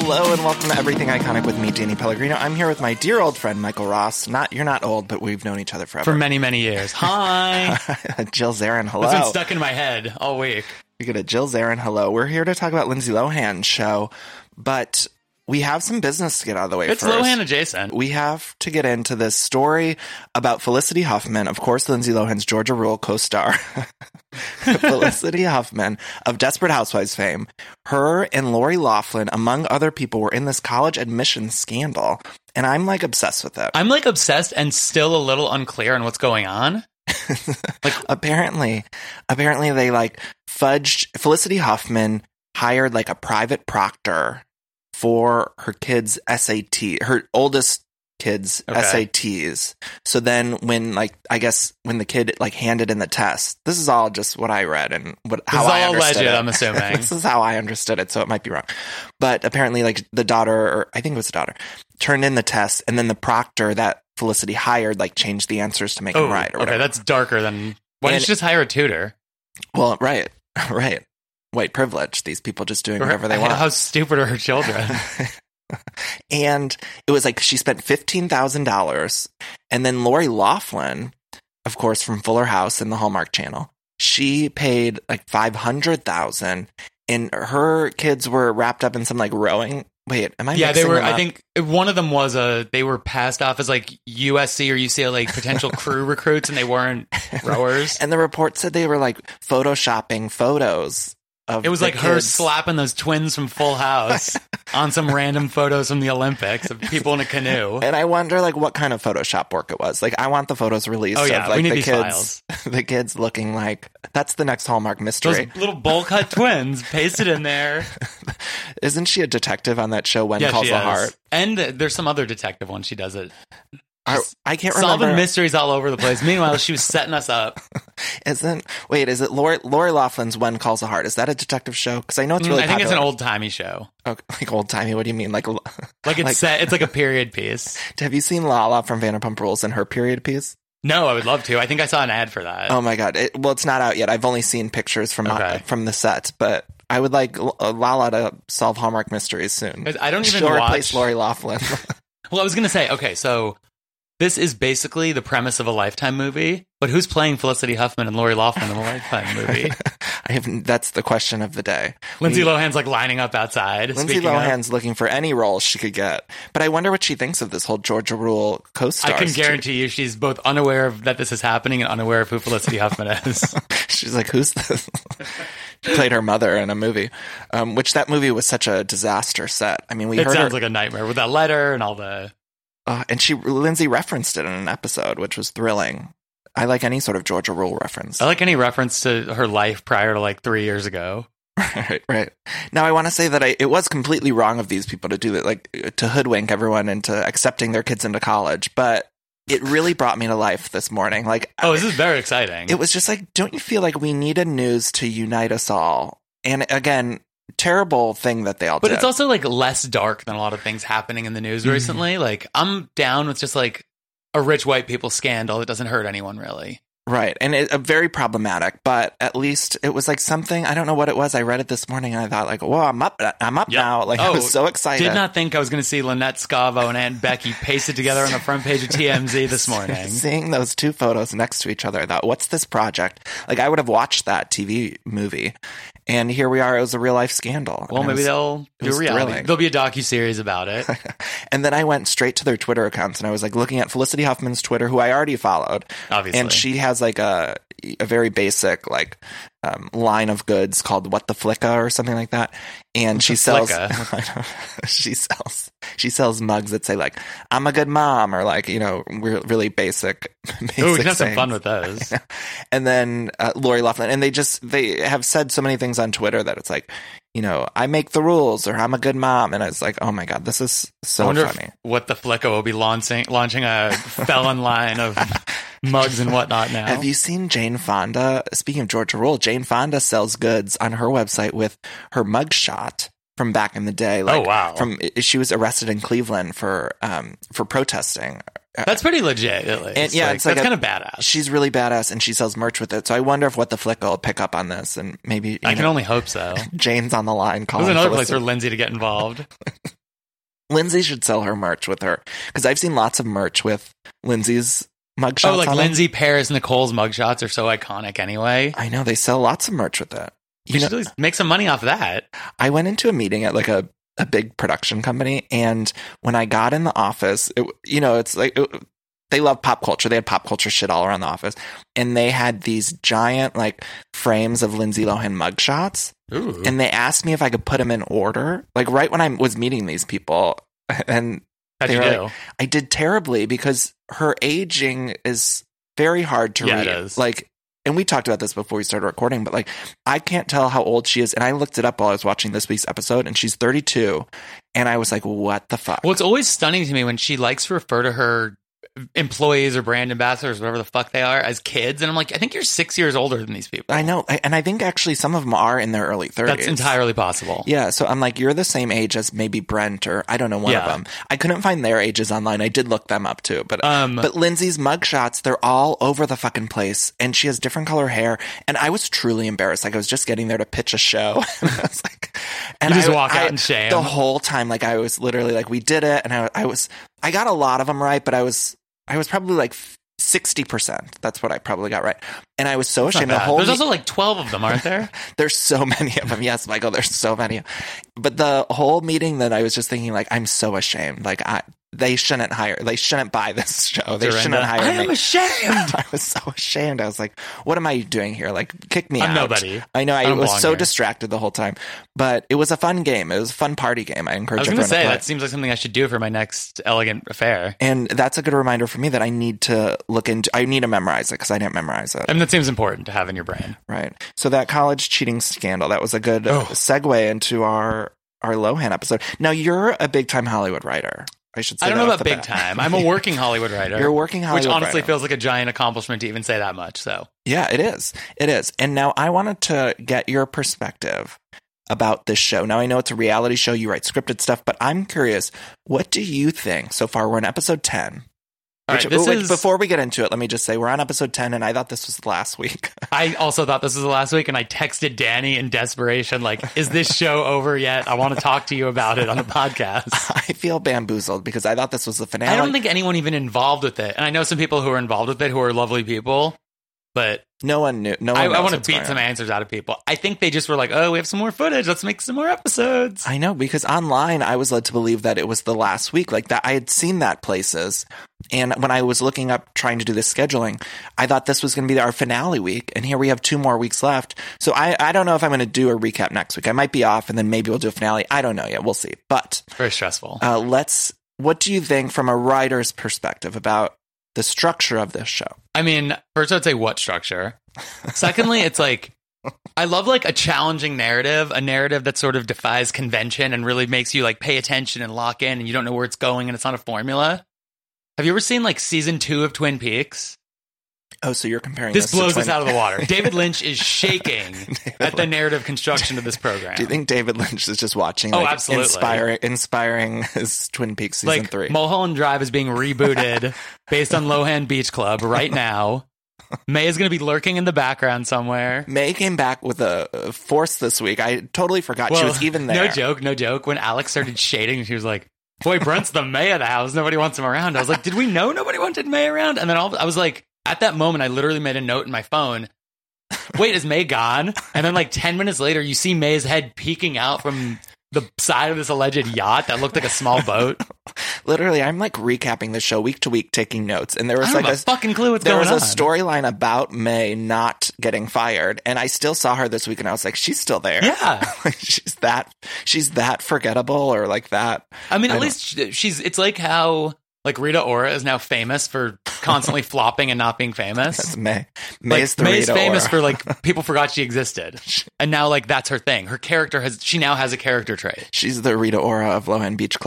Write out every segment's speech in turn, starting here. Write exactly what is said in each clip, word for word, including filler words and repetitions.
Hello and welcome to Everything Iconic with me, Danny Pellegrino. I'm here with my dear old friend, Michael Ross. Not You're not old, but we've known each other forever. For many, many years. Hi. Jill Zarin, hello. It's been stuck in my head all week. We get a Jill Zarin, hello. We're here to talk about Lindsay Lohan's show, but we have some business to get out of the way it's first. It's Lohan adjacent. We have to get into this story about Felicity Huffman, of course, Lindsay Lohan's Georgia Rule co-star. Felicity Huffman of Desperate Housewives fame. Her and Lori Loughlin, among other people, were in this college admissions scandal. And I'm like obsessed with it. I'm like obsessed and still a little unclear on what's going on. Like apparently, apparently they like fudged. Felicity Huffman hired like a private proctor for her kids' S A T, her oldest kids' okay. S A Ts. So then when like, I guess when the kid like handed in the test, this is all just what I read and what, how I understood alleged, it. I'm assuming. This is how I understood it. So it might be wrong. But apparently like the daughter, or I think it was the daughter, turned in the test and then the proctor that Felicity hired like changed the answers to make oh, them right. Or okay, whatever. that's darker than, why didn't you just hire a tutor? Well, right, right. White privilege. These people just doing whatever they want. How stupid are her children? And it was like she spent fifteen thousand dollars. And then Lori Loughlin, of course, from Fuller House and the Hallmark Channel, she paid like five hundred thousand dollars. And her kids were wrapped up in some like rowing. Wait, am I Yeah, they mixing were, them up? I think one of them was a, they were passed off as like U S C or U C L A potential crew recruits and they weren't rowers. And the report said they were like photoshopping photos. Of it was the like her kids. slapping those twins from Full House on some random photos from the Olympics of people in a canoe. And I wonder like what kind of Photoshop work it was. Like I want the photos released oh, yeah. of like we need the these kids files. the kids looking like that's the next Hallmark mystery. Those little bowl cut twins pasted in there. Isn't she a detective on that show When yeah, Calls she the is. Heart? And there's some other detective one she does it. I, I can't solving remember. mysteries all over the place. Meanwhile, she was setting us up. Isn't wait? Is it Lori, Lori Loughlin's When Calls the Heart? Is that a detective show? Because I know it's really. Mm, I think popular. it's an old timey show. Oh, like old timey. What do you mean? Like like it's like, set. It's like a period piece. Have you seen Lala from Vanderpump Rules in her period piece? No, I would love to. I think I saw an ad for that. Oh my god! It, well, it's not out yet. I've only seen pictures from okay. uh, from the set, but I would like Lala to solve Hallmark mysteries soon. I don't even She'll watch. replace Lori Loughlin. Well, I was gonna say, okay, so. This is basically the premise of a Lifetime movie, but who's playing Felicity Huffman and Lori Loughlin in a Lifetime movie? I have. That's the question of the day. Lindsay we, Lohan's like lining up outside. Lindsay Lohan's of. looking for any role she could get, but I wonder what she thinks of this whole Georgia Rule co-star. I can guarantee you, she's both unaware of that this is happening and unaware of who Felicity Huffman is. She's like, "Who's this?" She played her mother in a movie, um, which that movie was such a disaster set. I mean, we it heard sounds her, like a nightmare with that letter and all the. Uh, and she, Lindsay referenced it in an episode, which was thrilling. I like any sort of Georgia Rule reference. I like any reference to her life prior to like three years ago. Right, right. Now, I want to say that I, it was completely wrong of these people to do that, like to hoodwink everyone into accepting their kids into college. But it really brought me to life this morning. Like, oh, this is very exciting. It was just like, don't you feel like we needed news to unite us all? And again, terrible thing that they all but did. But it's also like less dark than a lot of things happening in the news mm-hmm. recently. Like I'm down with just like a rich white people scandal that doesn't hurt anyone really. Right. And it, uh, very problematic, but at least it was like something, I don't know what it was. I read it this morning and I thought like, whoa, I'm up, I'm up yep. now. Like oh, I was so excited. Did not think I was going to see Lynette Scavo and Aunt Becky pasted together on the front page of T M Z this morning. Seeing those two photos next to each other, I thought, what's this project? Like I would have watched that T V movie. And here we are. It was a real life scandal. Well, maybe was, they'll do a reality. Thrilling. There'll be a docuseries about it. And then I went straight to their Twitter accounts and I was like looking at Felicity Huffman's Twitter, who I already followed. Obviously. And she has like a, a very basic like um, line of goods called What the Flicka or something like that. And What's she sells, she sells, she sells mugs that say like, I'm a good mom, or like, you know, we're really basic. basic Ooh, we can have some sayings. fun with those. And then uh, Lori Loughlin, and they just, they have said so many things on Twitter that it's like, you know, I make the rules, or I'm a good mom. And I was like, oh my God, this is so I wonder funny. If What the Flicka will be launching, launching a felon line of mugs and whatnot now. Have you seen Jane Fonda? Speaking of Georgia Rule, Jane Fonda sells goods on her website with her mugshot from back in the day. Like, oh, wow. From she was arrested in Cleveland for um for protesting That's pretty legit, at least. And, yeah, like, it's like that's a- kind of badass. She's really badass, and she sells merch with it. So I wonder if What the Flick will pick up on this, and maybe you I can know, only hope so. Jane's on the line calling. There's another place Felicity. for Lindsay to get involved. Lindsay should sell her merch with her, because I've seen lots of merch with Lindsay's mugshots. Oh, like on them. Lindsay, Paris, Nicole's mugshots are so iconic anyway. I know they sell lots of merch with it. You You should know, at least make some money off of that. I went into a meeting at like a, a big production company, and when I got in the office, it, you know, it's like it, they love pop culture. They had pop culture shit all around the office, and they had these giant like frames of Lindsay Lohan mugshots, Ooh. and they asked me if I could put them in order, like right when I was meeting these people, and How'd they you were do? like, I did terribly because her aging is very hard to Yeah, read. it is. Like, and we talked about this before we started recording, but like, I can't tell how old she is. And I looked it up while I was watching this week's episode, and she's thirty-two. And I was like, what the fuck? Well, it's always stunning to me when she likes to refer to her employees or brand ambassadors, whatever the fuck they are, as kids. And I'm like, I think you're six years older than these people. I know. I- And I think actually some of them are in their early thirties. That's entirely possible. Yeah, so I'm like, you're the same age as maybe Brent or I don't know, one Yeah. of them. I couldn't find their ages online. I did look them up too, but Um, but Lindsay's mugshots, they're all over the fucking place, and she has different color hair. And I was truly embarrassed. Like I was just getting there to pitch a show, and I was like, and You just I, walk I- out in shame. the whole time. Like I was literally like, we did it, and I I was I got a lot of them right, but I was I was probably like sixty percent. That's what I probably got right, and I was so It's not ashamed. The bad. whole There's me- also like twelve of them, aren't there? there's so many of them. Yes, Michael, there's so many. But the whole meeting that I was just thinking, like, I'm so ashamed. Like, I they shouldn't hire, they shouldn't buy this show. They Dorinda, shouldn't hire I me. am ashamed. I was so ashamed. I was like, what am I doing here? Like, kick me I'm out. nobody. I know. I, I don't was belong so here. distracted the whole time. But it was a fun game. It was a fun party game. I I encourage was going to everyone say, to play. that seems like something I should do for my next elegant affair. And that's a good reminder for me that I need to look into, I need to memorize it because I didn't memorize it. I mean, that seems important to have in your brain. Right. So that college cheating scandal, that was a good Oh. segue into our, our Lohan episode. Now, you're a big time Hollywood writer. I should say I don't that know off about the big bat. time. I'm a working Hollywood writer. You're a working Hollywood Which honestly writer. feels like a giant accomplishment to even say that much. So Yeah, it is. It is. And now I wanted to get your perspective about this show. Now, I know it's a reality show. You write scripted stuff, but I'm curious, what do you think? So far, we're on episode ten. All Which, right, this wait, is- before we get into it, let me just say we're on episode ten, and I thought this was last week. I also thought this was the last week, and I texted Danny in desperation, like, is this show over yet? I want to talk to you about it on the podcast. I feel bamboozled because I thought this was the finale. I don't think anyone even involved with it. And I know some people who are involved with it who are lovely people, but no one knew. No one I, knows I want to what's beat going some on. answers out of people. I think they just were like, oh, we have some more footage. Let's make some more episodes. I know, because online I was led to believe that it was the last week, like that I had seen that places. And when I was looking up trying to do this scheduling, I thought this was going to be our finale week. And here we have two more weeks left. So I, I don't know if I'm going to do a recap next week. I might be off and then maybe we'll do a finale. I don't know yet. We'll see. But Very stressful. uh, let's, what do you think from a writer's perspective about the structure of this show? I mean, first I'd say what structure. Secondly, it's like, I love like a challenging narrative, a narrative that sort of defies convention and really makes you like pay attention and lock in and you don't know where it's going and it's not a formula. Have you ever seen like season two of Twin Peaks? Oh, so you're comparing This this, blows to us out of the water. David Lynch is shaking at the narrative construction of this program. Do you think David Lynch is just watching Oh, like, absolutely. inspiring, inspiring his Twin Peaks season like three? Mulholland Drive is being rebooted based on Lohan Beach Club right now. May is going to be lurking in the background somewhere. May came back with a a force this week. I totally forgot she was even there. No joke, no joke. When Alex started shading, she was like, boy, Brent's the May of the house. Nobody wants him around. I was like, did we know nobody wanted May around? And then all, I was like, at that moment, I literally made a note in my phone. Wait, is May gone? And then like ten minutes later, you see May's head peeking out from the side of this alleged yacht that looked like a small boat. Literally, I'm like recapping the show week to week, taking notes, and there I was don't like have a a fucking clue what's there going was on. a storyline about May not getting fired, and I still saw her this week, and I was like, she's still there. Yeah. Like, she's that she's that forgettable, or like that. I mean, I at don't- least she- she's, it's like how like Rita Ora is now famous for constantly flopping and not being famous. That's May. Like, May's the May's Rita famous Ora. for like people forgot she existed, and now like that's her thing. Her character has she now has a character trait. She's the Rita Ora of Lohan Beach Club.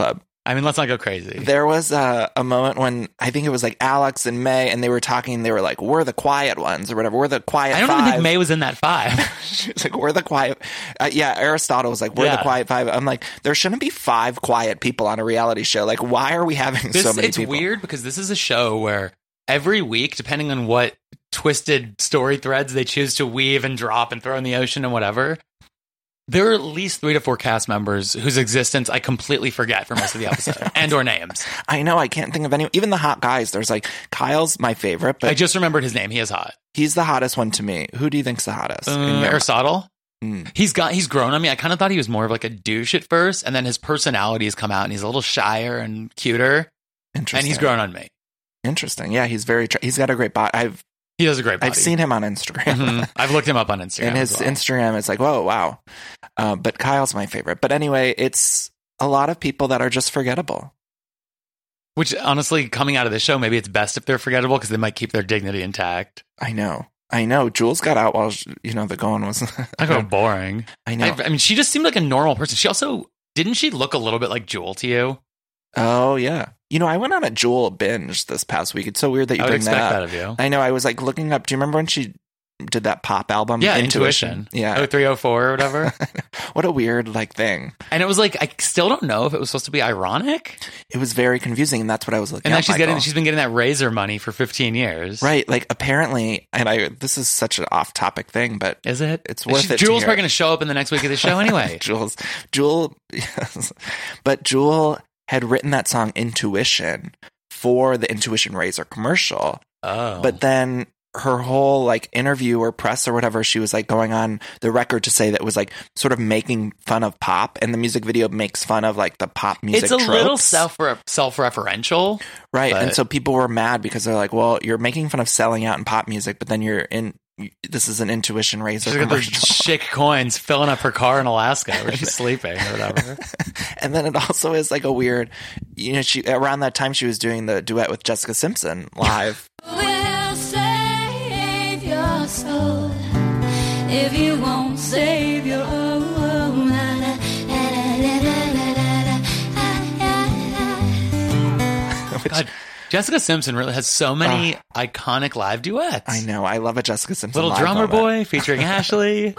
I mean, let's not go crazy. There was a, a moment when I think it was like Alex and May, and they were talking. They were like, "We're the quiet ones," or whatever. We're the quiet. I don't five. even think May was in that five. She was like, "We're the quiet." Uh, yeah, Aristotle was like, "We're Yeah. the quiet five." I'm like, there shouldn't be five quiet people on a reality show. Like, why are we having This, so many it's people? weird because this is a show where every week, depending on what twisted story threads they choose to weave and drop and throw in the ocean and whatever, there are at least three to four cast members whose existence I completely forget for most of the episode and or names. I know. I can't think of any. Even the hot guys. There's like Kyle's my favorite, but I just remembered his name. He is hot. he's the hottest one to me. Who do you think's the hottest? Uh, in your- Aristotle. Mm. He's got he's grown on me. I kind of thought he was more of like a douche at first, and then his personality has come out, and he's a little shyer and cuter, Interesting. and he's grown on me. Interesting. Yeah, he's very. Tra- he's got a great body. I've He does a great body. I've seen him on Instagram. Mhm. I've looked him up on Instagram. And his as well. Instagram is like, whoa, wow. Uh, but Kyle's my favorite. But anyway, it's a lot of people that are just forgettable. Which honestly, coming out of the show, maybe it's best if they're forgettable because they might keep their dignity intact. I know. I know. Jules got out while, she, you know, the going was. I go boring. I know. I, I mean, she just seemed like a normal person. She also, didn't she look a little bit like Jewel to you? Oh, yeah. You know, I went on a Jewel binge this past week. It's so weird that you I would bring expect that that, up. of you. I know. I was like looking up. Do you remember when she did that pop album? Yeah, Intuition. Yeah. oh three oh four or whatever. What a weird like thing. And it was like, I still don't know if it was supposed to be ironic. It was very confusing, and that's what I was looking And now at. she's getting, Michael. she's been getting that razor money for fifteen years. Right. Like apparently, and I, this is such an off topic thing, but Is it? It's worth She- it to Jewel's hear. probably going to show up in the next week of the show anyway. Jules, Jewel, yes. But Jewel had written that song Intuition for the Intuition Razor commercial. Oh. But then her whole like interview or press or whatever, she was like going on the record to say that it was like sort of making fun of pop, and the music video makes fun of like the pop music it's a tropes. little self self-referential. Right. but- And so people were mad because they're like, well, you're making fun of selling out in pop music, but then you're in, this is an Intuition Razor She's got those commercial. chic coins filling up her car in Alaska where she's sleeping or whatever. And then it also is like a weird, you know, she around that time she was doing the duet with Jessica Simpson live. Will save your soul if you won't save your own. Which, God, Jessica Simpson really has so many iconic live duets. I know. I love a Jessica Simpson Little live Drummer moment. Boy featuring Ashley.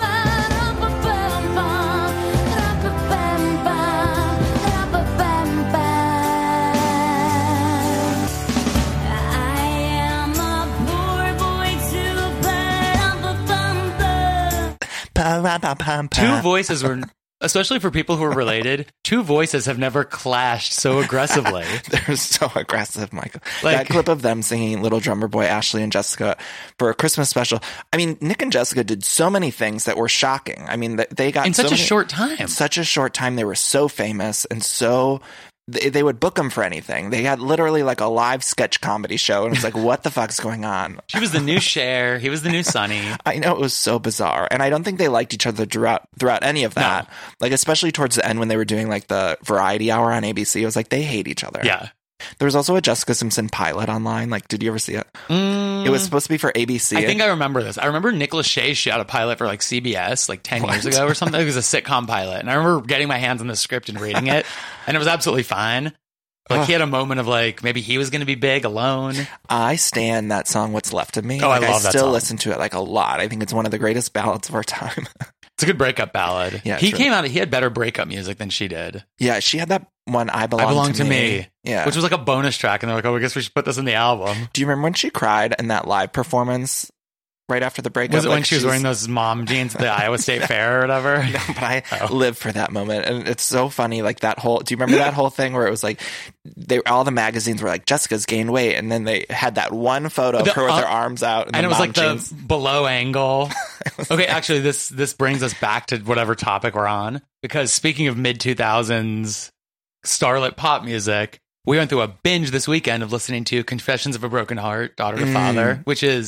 Pa, pa, pa, pa, pa. Two voices were, especially for people who are related, two voices have never clashed so aggressively. They're so aggressive, Michael. Like- that clip of them singing Little Drummer Boy, Ashley and Jessica for a Christmas special. I mean, Nick and Jessica did so many things that were shocking. I mean, th- they got In such so a many- short time. in such a short time. They were so famous and so they, they would book them for anything. They had literally like a live sketch comedy show, and it's like, what the fuck's going on? She was the new Cher. He was the new Sonny. I know, it was so bizarre, and I don't think they liked each other throughout throughout any of that. No. Like especially towards the end when they were doing like the Variety Hour on A B C, it was like they hate each other. Yeah. There was also a Jessica Simpson pilot online. Like, did you ever see it? Mm, It was supposed to be for A B C. I think I remember this. I remember Nick Lachey shot a pilot for like C B S like ten years What? ago or something. It was a sitcom pilot. And I remember getting my hands on the script and reading it. And it was absolutely fine. Like he had a moment of like, maybe he was going to be big alone. I stand that song, What's Left of Me. Oh, I like, love that still song. listen to it like a lot. I think it's one of the greatest ballads of our time. It's a good breakup ballad. Yeah, he true. came out, he had better breakup music than she did. Yeah, she had that one, I Belong, I Belong to, to me. Me. Yeah. Which was like a bonus track. And they're like, oh, I guess we should put this in the album. Do you remember when she cried in that live performance right after the breakup? Was it Like, when she was she's- wearing those mom jeans at the Iowa State Fair or whatever? No, but I Oh. live for that moment, and it's so funny. Like that whole. Do you remember that whole thing where it was like, they all the magazines were like Jessica's gained weight, and then they had that one photo of The- her with uh, her arms out, And the it was mom like jeans. the below angle. Okay, actually, this this brings us back to whatever topic we're on. Because speaking of mid two thousands starlet pop music, we went through a binge this weekend of listening to Confessions of a Broken Heart, Daughter to Mm. Father, which is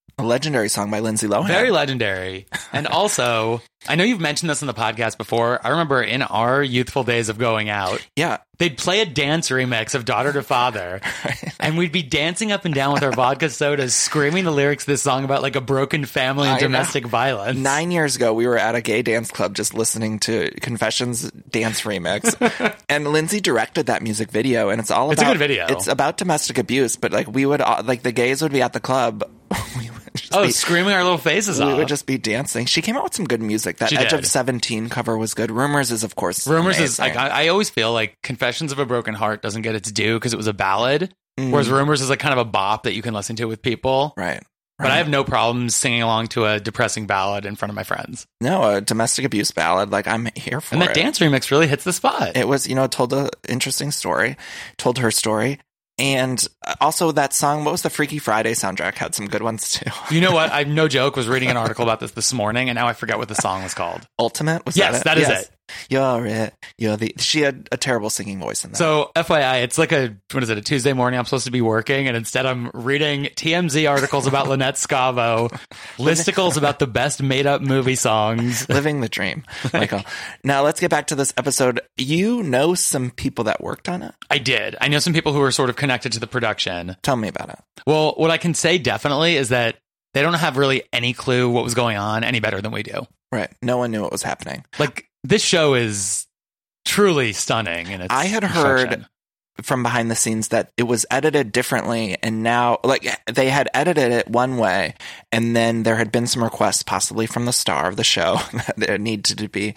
A legendary song by Lindsay Lohan. Very legendary. And also, I know you've mentioned this on the podcast before. I remember in our youthful days of going out, Yeah. they'd play a dance remix of Daughter to Father, and we'd be dancing up and down with our vodka sodas, screaming the lyrics of this song about like a broken family and I know. domestic violence. Nine years ago, we were at a gay dance club just listening to Confessions dance remix, and Lindsay directed that music video, and it's all about It's a good video. It's about domestic abuse, but like we would, uh, like the gays would be at the club. we would just Oh, be, screaming our little faces we off. would just be dancing. She came out with some good music. That She Edge did. of seventeen cover was good. Rumors is, of course, Rumors is amazing. like I, I always feel like Confessions of a Broken Heart doesn't get its due because it was a ballad, Mm. whereas Rumors is like kind of a bop that you can listen to with people. right. But I have no problem singing along to a depressing ballad in front of my friends. No, a domestic abuse ballad. Like I'm here for And that it. dance remix really hits the spot. It was, you know, told an interesting story, told her story. And also that song, what was the Freaky Friday soundtrack? Had some good ones too. You know what? I no joke was reading an article about this this morning, and now I forget what the song was called. Ultimate? Was Yes, that it? that is it. You're it. You're the. She had a terrible singing voice in that. So, F Y I, it's like a what is it? A Tuesday morning. I'm supposed to be working, and instead I'm reading T M Z articles about Lynette Scavo, listicles about the best made-up movie songs. Living the dream, Michael. Now let's get back to this episode. You know some people that worked on it. I did. I know some people who are sort of connected to the production. Tell me about it. Well, what I can say definitely is that they don't have really any clue what was going on any better than we do. Right. No one knew what was happening. Like, this show is truly stunning in its I had heard construction. from behind the scenes that it was edited differently, and now like they had edited it one way, and then there had been some requests possibly from the star of the show that it needed to be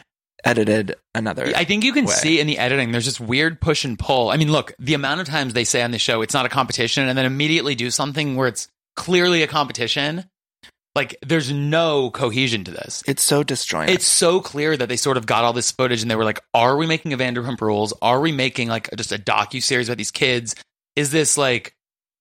edited another I think you can way. see in the editing, there's this weird push and pull. I mean, look, the amount of times they say on the show, it's not a competition, and then immediately do something where it's clearly a competition. Like, there's no cohesion to this. It's so disjointed. It's so clear that they sort of got all this footage and they were like, are we making a Vanderpump Rules? Are we making like just a docuseries about these kids? Is this like,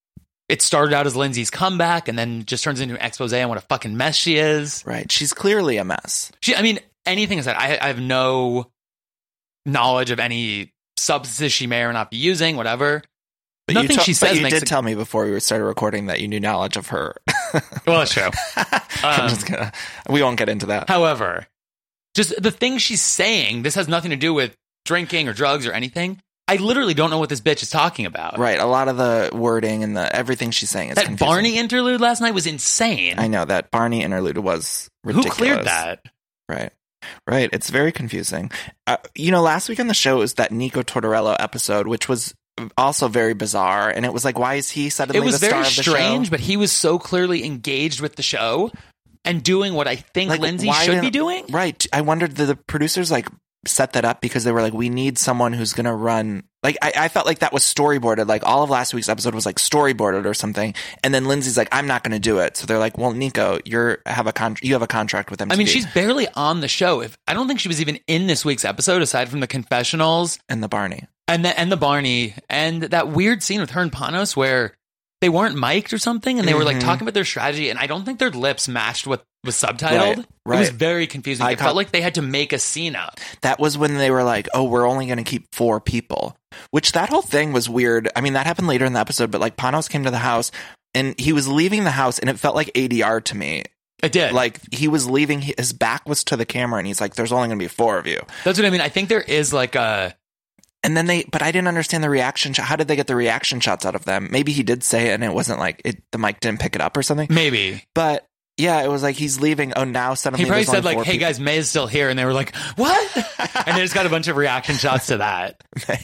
it started out as Lindsay's comeback and then just turns into an expose on what a fucking mess she is? right. She's clearly a mess. She, I mean, anything aside, I, I have no knowledge of any substances she may or not be using, whatever. But Nothing you ta- she but says you makes did it- tell me before we started recording that you knew knowledge of her. Well, that's true. I'm Um, just gonna. We won't get into that. However, just the things she's saying, this has nothing to do with drinking or drugs or anything. I literally don't know what this bitch is talking about. Right. A lot of the wording and the everything she's saying is That confusing. Barney interlude last night was insane. I know that Barney interlude was ridiculous. Who cleared that? Right. Right. It's very confusing. Uh, you know, last week on the show was that Nico Tortorello episode, which was also very bizarre. And it was like, why is he suddenly It was the star very of the strange, show? but he was so clearly engaged with the show and doing what I think Like, Lindsay why should didn't- be doing. Right. I wondered, did the producers like set that up because they were like, we need someone who's going to run. Like, I, I felt like that was storyboarded. Like, all of last week's episode was like storyboarded or something. And then Lindsay's like, I'm not going to do it. So they're like, well, Nico, you're have a con- you have a contract with M T V. I mean, she's barely on the show. If I don't think she was even in this week's episode, aside from the confessionals and the Barney. and the and the Barney and that weird scene with her and Panos where they weren't mic'd or something, and they were like Mhm. talking about their strategy, and I don't think their lips matched what was subtitled. Right, It was right. very confusing. I it ca- felt like they had to make a scene up. That was when they were like, oh, we're only going to keep four people, which that whole thing was weird. I mean, that happened later in the episode, but like Panos came to the house and he was leaving the house and it felt like A D R to me. It did. Like he was leaving, his back was to the camera and he's like, there's only going to be four of you. That's what I mean. I think there is like a. And then they, but I didn't understand the reaction shot. How did they get the reaction shots out of them? Maybe he did say it and it wasn't like it, the mic didn't pick it up or something. Maybe. But yeah, it was like he's leaving. Oh, now suddenly He probably there's only said like, four hey people. guys, May is still here. And they were like, what? And they just got a bunch of reaction shots to that.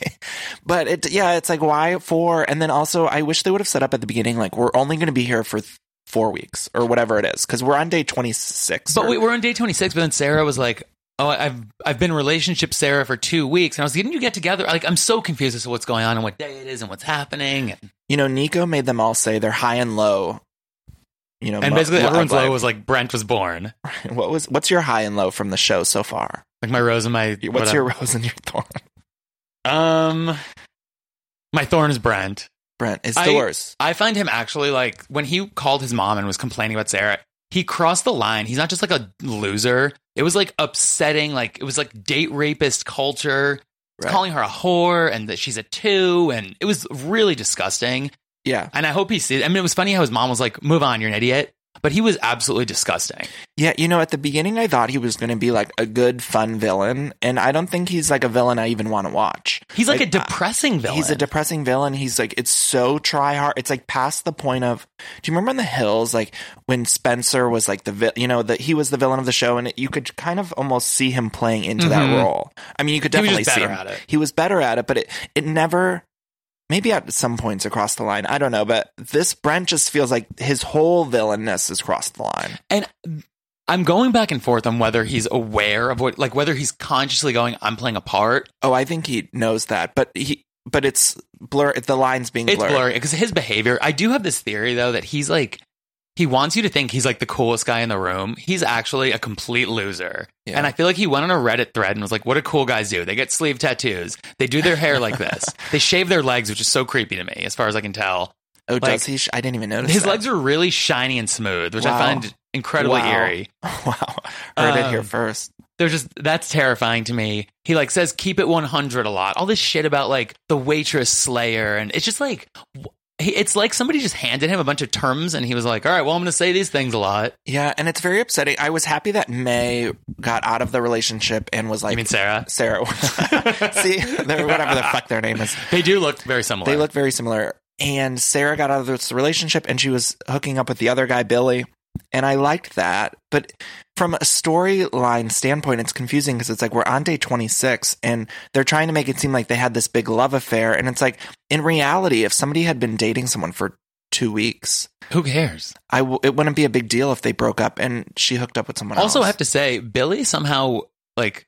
But it, yeah, it's like, why four? And then also, I wish they would have set up at the beginning, like, we're only going to be here for th- four weeks or whatever it is. Cause we're on day twenty-six. But or- we were on day twenty-six, but then Sarah was like, oh, I've I've been relationship Sarah for two weeks. And I was like, didn't you get together? Like, I'm so confused as to what's going on and what day it is and what's happening. And, you know, Nico made them all say they're high and low. You know, and mo- basically lo- everyone's like, low was like, Brent was born. what was, what's your high and low from the show so far? Like my rose and my... What's whatever. your rose and your thorn? Um, my thorn is Brent. Brent is I- the worst. I find him actually like when he called his mom and was complaining about Sarah, he crossed the line. He's not just like a loser. It was like upsetting. Like it was like date rapist culture. It's Right. calling her a whore and that she's a two. And it was really disgusting. Yeah. And I hope he sees. I mean, it was funny how his mom was like, "Move on, you're an idiot." But he was absolutely disgusting. Yeah, you know, at the beginning, I thought he was going to be like a good, fun villain, and I don't think he's like a villain I even want to watch. He's like, like a depressing villain. He's a depressing villain. He's like, it's so try hard. It's like past the point of. Do you remember in The Hills, like when Spencer was like the, vi- you know, that he was the villain of the show, and it, you could kind of almost see him playing into Mm-hmm. that role. I mean, you could He was definitely just see better him. at it. He was better at it, but it it never. Maybe at some points across the line. I don't know, but this Brent just feels like his whole villainness has crossed the line. And I'm going back and forth on whether he's aware of what, like whether he's consciously going, I'm playing a part. Oh, I think he knows that, but he, but it's blur. The line's being It's blurred. blurry because his behavior. I do have this theory though that he's like, he wants you to think he's like the coolest guy in the room. He's actually a complete loser. Yeah. And I feel like he went on a Reddit thread and was like, what do cool guys do? They get sleeve tattoos. They do their hair like this. They shave their legs, which is so creepy to me, as far as I can tell. Oh, Like, does he? I didn't even notice. His that. legs are really shiny and smooth, which Wow. I find incredibly Wow. eerie. Wow, heard it here Um, first. They're just, that's terrifying to me. He like says, keep it one hundred a lot. All this shit about like the waitress slayer. And it's just like, he, it's like somebody just handed him a bunch of terms and he was like, all right, well, I'm going to say these things a lot. Yeah, and it's very upsetting. I was happy that May got out of the relationship and was like, You mean Sarah? Sarah. See, they're, whatever the fuck their name is. They do look very similar. They look very similar. And Sarah got out of this relationship and she was hooking up with the other guy, Billy. And I liked that. But from a storyline standpoint, it's confusing because it's like we're on day twenty-six and they're trying to make it seem like they had this big love affair. And it's like, in reality, if somebody had been dating someone for two weeks, Who cares? I w- it wouldn't be a big deal if they broke up and she hooked up with someone Also, else. I have to say, Billy somehow, like,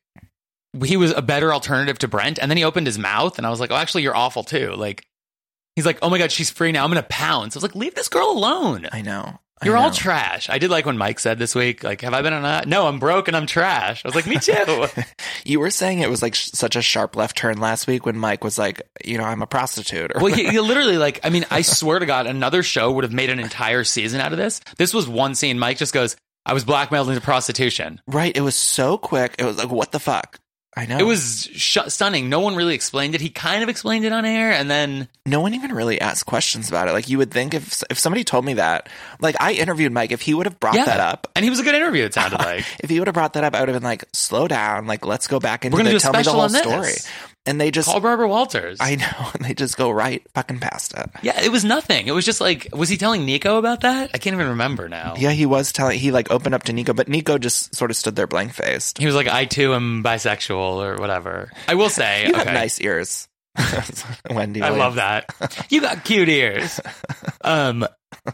he was a better alternative to Brent. And then he opened his mouth and I was like, oh, actually, you're awful too. Like, he's like, oh my God, she's free now. I'm going to pounce. I was like, leave this girl alone. I know. I You're all know. trash. I did like when Mike said this week, like, have I been on a, no, I'm broke and I'm trash. I was like, me too. You were saying it was like sh- such a sharp left turn last week when Mike was like, you know, I'm a prostitute. Or Well, he, he literally, like, I mean, I swear to God, another show would have made an entire season out of this. This was one scene. Mike just goes, I was blackmailed into prostitution. Right. It was so quick. It was like, what the fuck? I know. It was sh- stunning. No one really explained it. He kind of explained it on air, and then No one even really asked questions about it. Like you would think if if somebody told me that, like I interviewed Mike, if he would have brought yeah, that up, and he was a good interview. It sounded like if he would have brought that up, I would have been like, slow down, like let's go back into We're gonna the, do a tell me the special whole on this. story. And they just, call Barbara Walters. I know, and they just go right fucking past it. yeah, it was nothing. It was just like, was he telling Nico about that? I can't even remember now. Yeah, he was telling, he like opened up to Nico, but Nico just sort of stood there blank faced. He was like, I too am bisexual or whatever. I will say, You okay, have nice ears, Wendy. I Williams. love that. You got cute ears. Um,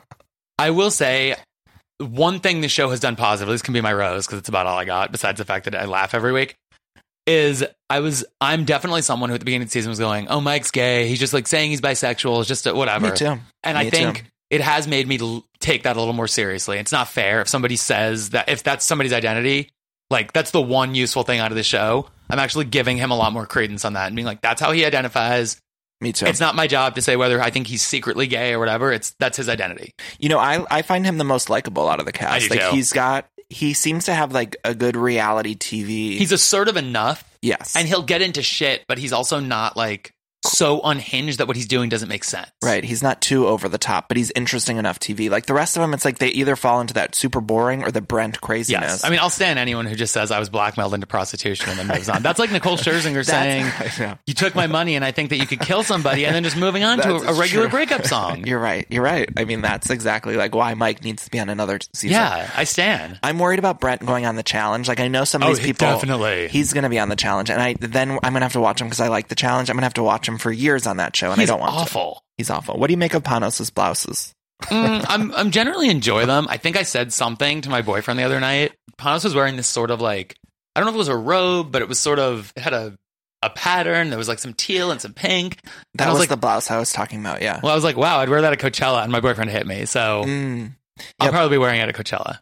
I will say, one thing the show has done positively, this can be my rose because it's about all I got, besides the fact that I laugh every week, is I was, I'm definitely someone who at the beginning of the season was going, oh, Mike's gay. He's just like saying he's bisexual. It's just a, whatever. Me too. And Me I think too. it has made me l- take that a little more seriously. It's not fair if somebody says that, if that's somebody's identity, like that's the one useful thing out of the show. I'm actually giving him a lot more credence on that and being like, that's how he identifies. Me too. It's not my job to say whether I think he's secretly gay or whatever. It's that's his identity. You know, I I find him the most likable out of the cast. I do like too. he's got, he seems to have like a good reality T V. He's assertive enough yes, and he'll get into shit, but he's also not like so unhinged that what he's doing doesn't make sense. right. He's not too over the top, but he's interesting enough T V. Like the rest of them, it's like they either fall into that super boring or the Brent craziness. Yes. I mean, I'll stand anyone who just says I was blackmailed into prostitution and then moves on. That's like Nicole Scherzinger saying, That's- I know. you took my money and I think that you could kill somebody and then just moving on to That's a, a regular true. breakup song. You're right. You're right. I mean, that's exactly like why Mike needs to be on another season. Yeah, I stand. I'm worried about Brent going on the challenge. Like I know some of Oh, these people. definitely. He's going to be on the challenge, and I then I'm going to have to watch him because I like the challenge. I'm going to have to watch him for years on that show, and He's I don't want to. awful. He's awful. What do you make of Panos' blouses? Mm, I'm I'm generally enjoy them. I think I said something to my boyfriend the other night. Panos was wearing this sort of like, I don't know if it was a robe, but it was sort of, it had a, a pattern. There was like some teal and some pink. That And I was, was like, the blouse I was talking about. Yeah. well, I was like, wow, I'd wear that at Coachella, and my boyfriend hit me. So Mm. I'll Yep. probably be wearing it at Coachella.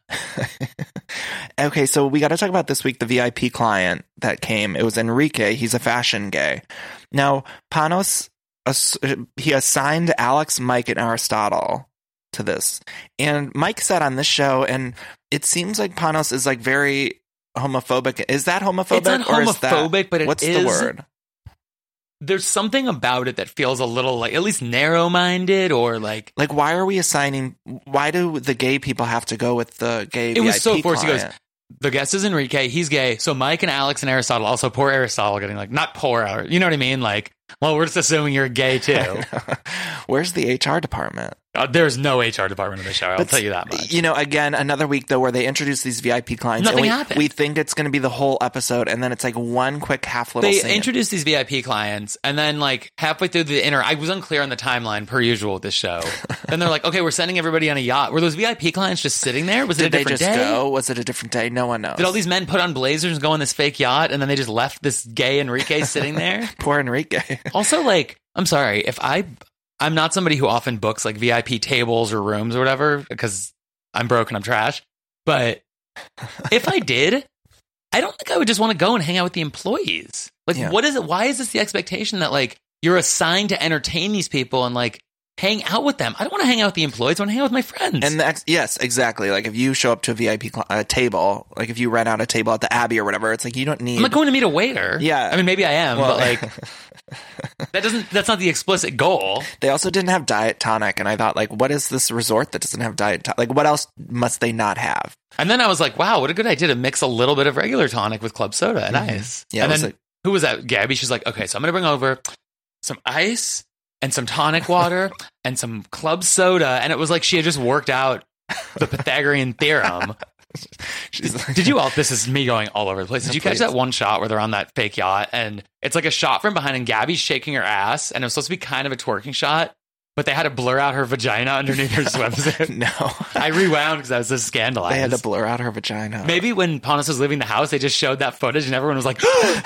Okay, so we got to talk about this week the V I P client that came. It was Enrique. He's a fashion gay. Now, Panos, ass- he assigned Alex, Mike, and Aristotle to this. And Mike said on this show, and it seems like Panos is like very homophobic. Is that homophobic? It's not or is that- homophobic, but it what's is- the word? there's something about it that feels a little like at least narrow-minded or like Like, why are we assigning? Why do the gay people have to go with the gay? it was V I P so forced. He client? goes, the guest is Enrique. He's gay. So Mike and Alex and Aristotle, also poor Aristotle getting like, not poor, you know what I mean? Like, well, we're just assuming you're gay too. Where's the H R department? Uh, there's no H R department in the show. I'll But, tell you that much. You know, again, another week though where they introduce these V I P clients. Nothing and we, happened. We think it's going to be the whole episode, and then it's like one quick half little. They scene. introduced these V I P clients, and then like halfway through the inner, I was unclear on the timeline per usual with this show. Then they're like, okay, we're sending everybody on a yacht. Were those V I P clients just sitting there? Was it Did a they different just day? go? Was it a different day? No one knows. Did all these men put on blazers and go on this fake yacht, and then they just left this gay Enrique sitting there? Poor Enrique. Also, like, I'm sorry if I, I'm not somebody who often books like V I P tables or rooms or whatever because I'm broke and I'm trash. But if I did, I don't think I would just want to go and hang out with the employees. Like, Yeah. what is it? Why is this the expectation that like you're assigned to entertain these people and like hang out with them? I don't want to hang out with the employees. I want to hang out with my friends. And the ex- yes, exactly. Like if you show up to a V I P cl- uh, table, like if you rent out a table at the Abbey or whatever, it's like you don't need. I'm not going to meet a waiter. Yeah. I mean, maybe I am, Well- but like that doesn't. That's not the explicit goal. They also didn't have diet tonic, and I thought, like, what is this resort that doesn't have diet tonic? Like, what else must they not have? And then I was like, wow, what a good idea to mix a little bit of regular tonic with club soda and ice. Yeah, And it was then like- who was that? Gabby. She's like, okay, so I'm going to bring over some ice and some tonic water and some club soda. And it was like she had just worked out the Pythagorean theorem. She's like, Did you all, this is me going all over the place. Did you catch Please. that one shot where they're on that fake yacht and it's like a shot from behind and Gabby's shaking her ass and it was supposed to be kind of a twerking shot, but they had to blur out her vagina underneath her swimsuit. no. I rewound because I was so scandalized. They had to blur out her vagina. Maybe when Pontus was leaving the house, they just showed that footage and everyone was like,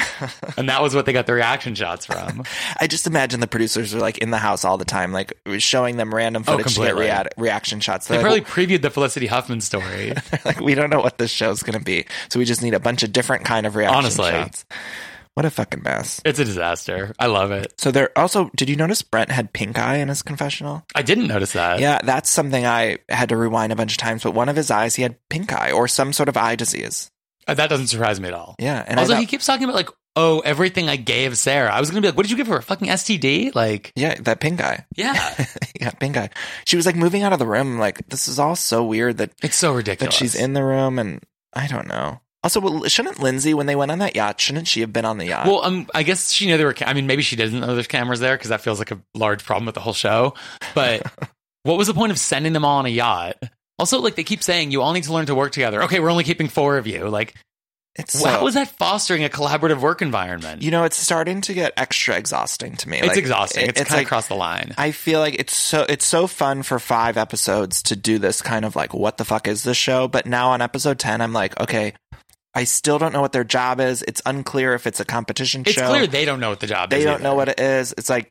and that was what they got the reaction shots from. I just imagine the producers are like in the house all the time, like showing them random Oh, footage to get completely. rea- reaction shots. They They're probably like, previewed the Felicity Huffman story. like, we don't know what this show's going to be, so we just need a bunch of different kind of reaction Honestly. shots. What a fucking mess. It's a disaster. I love it. So there also, did you notice Brent had pink eye in his confessional? I didn't notice that. Yeah, that's something I had to rewind a bunch of times, but one of his eyes, he had pink eye or some sort of eye disease. Uh, That doesn't surprise me at all. Yeah. And Also, I thought, he keeps talking about like, oh, everything I gave Sarah. I was going to be like, what did you give her? A fucking S T D? Like, yeah, that pink eye. yeah. Yeah, pink eye. She was like moving out of the room. Like, this is all so weird that, It's so that ridiculous. she's in the room, and I don't know. Also, well, shouldn't Lindsay, when they went on that yacht, shouldn't she have been on the yacht? Well, um, I guess she knew there were. Ca- I mean, maybe she didn't know there's cameras there because that feels like a large problem with the whole show. But what was the point of sending them all on a yacht? Also, like they keep saying, you all need to learn to work together. Okay, we're only keeping four of you. Like, it's how so, is that fostering a collaborative work environment? you know, it's starting to get extra exhausting to me. it's Like, exhausting. it- It's, it's kind like, of across the line. I feel like it's so it's so fun for five episodes to do this kind of like, what the fuck is this show? But now on episode ten, I'm like, okay, I still don't know what their job is. It's unclear if it's a competition It's show. clear they don't know what the job They is. don't either. know what it is. It's like,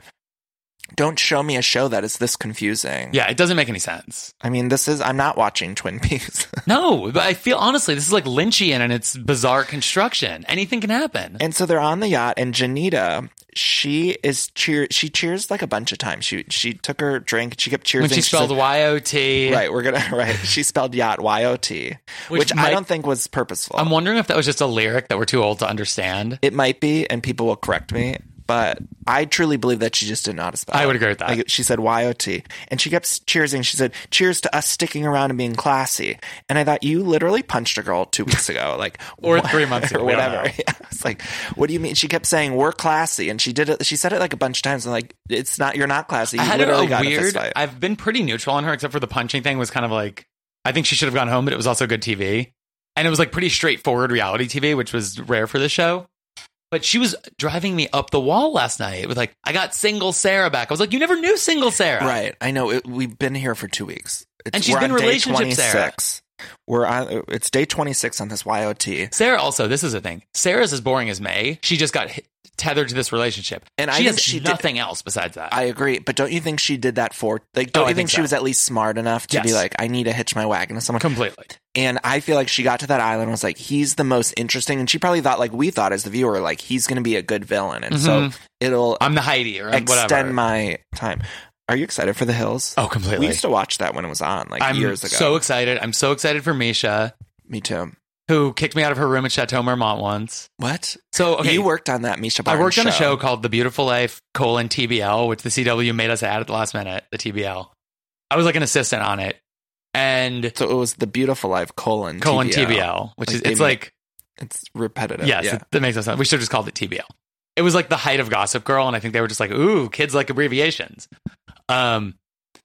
don't show me a show that is this confusing. Yeah, it doesn't make any sense. I mean, this is, I'm not watching Twin Peaks. No, but I feel honestly, this is like Lynchian and its bizarre construction. Anything can happen. And so they're on the yacht, and Janita, she is cheer. She cheers like a bunch of times. She she took her drink. She kept cheering. When she spelled Y O T. right, we're gonna right. She spelled yacht Y O T, which, Which I might- don't think was purposeful. I'm wondering if that was just a lyric that we're too old to understand. it might be, and people will correct me. But I truly believe that she just didn't know how to spell. I it. would agree with that. Like, she said Y O T, and she kept cheersing. She said, "Cheers to us sticking around and being classy." And I thought, you literally punched a girl two weeks ago, like Or what- three months ago, or we don't whatever. know. Yeah, it's like, what do you mean? She kept saying, "We're classy," and she did it. She said it like a bunch of times. I'm like, it's not. You're not classy. You I had literally a got in a weird. fist fight. I've been pretty neutral on her, except for the punching thing was kind of like. I think she should have gone home, but it was also good T V, and it was like pretty straightforward reality T V, which was rare for this show. But she was driving me up the wall last night with like, I got single Sarah back. I was like, you never knew single Sarah, Right. I know. It, we've been here for two weeks. It's, And she's we're been on day relationship Sarah. twenty-six. We're on. It's day twenty-six on this Y O T. Sarah also, this is a thing. Sarah's as boring as May. She just got hit, tethered to this relationship, And she I think has she did- nothing else besides that. I agree, but don't you think she did that for like? Don't Oh, I you think, think she so. was at least smart enough to be Yes. like, I need to hitch my wagon to someone? Completely. And I feel like she got to that island and was like, he's the most interesting, and she probably thought like we thought as the viewer, like he's going to be a good villain, and so Mhm. it'll I'm the Heidi or extend whatever. my time. Are you excited for The Hills? oh, completely. We used to watch that when it was on, like I'm years ago. so excited. I'm so excited for Misha. Me too. who kicked me out of her room at Chateau Marmont once. What? So okay, You worked on that Misha I Barton worked on a show. show called The Beautiful Life colon T B L, which the C W made us add at the last minute. The T B L. I was like an assistant on it, and So it was The Beautiful Life colon colon T B L. T B L, which Like is they it's made- like It's repetitive. yes, Yeah. it, that makes no sense. We should have just called it T B L. It was like the height of Gossip Girl, and I think they were just like, ooh, kids like abbreviations. Um,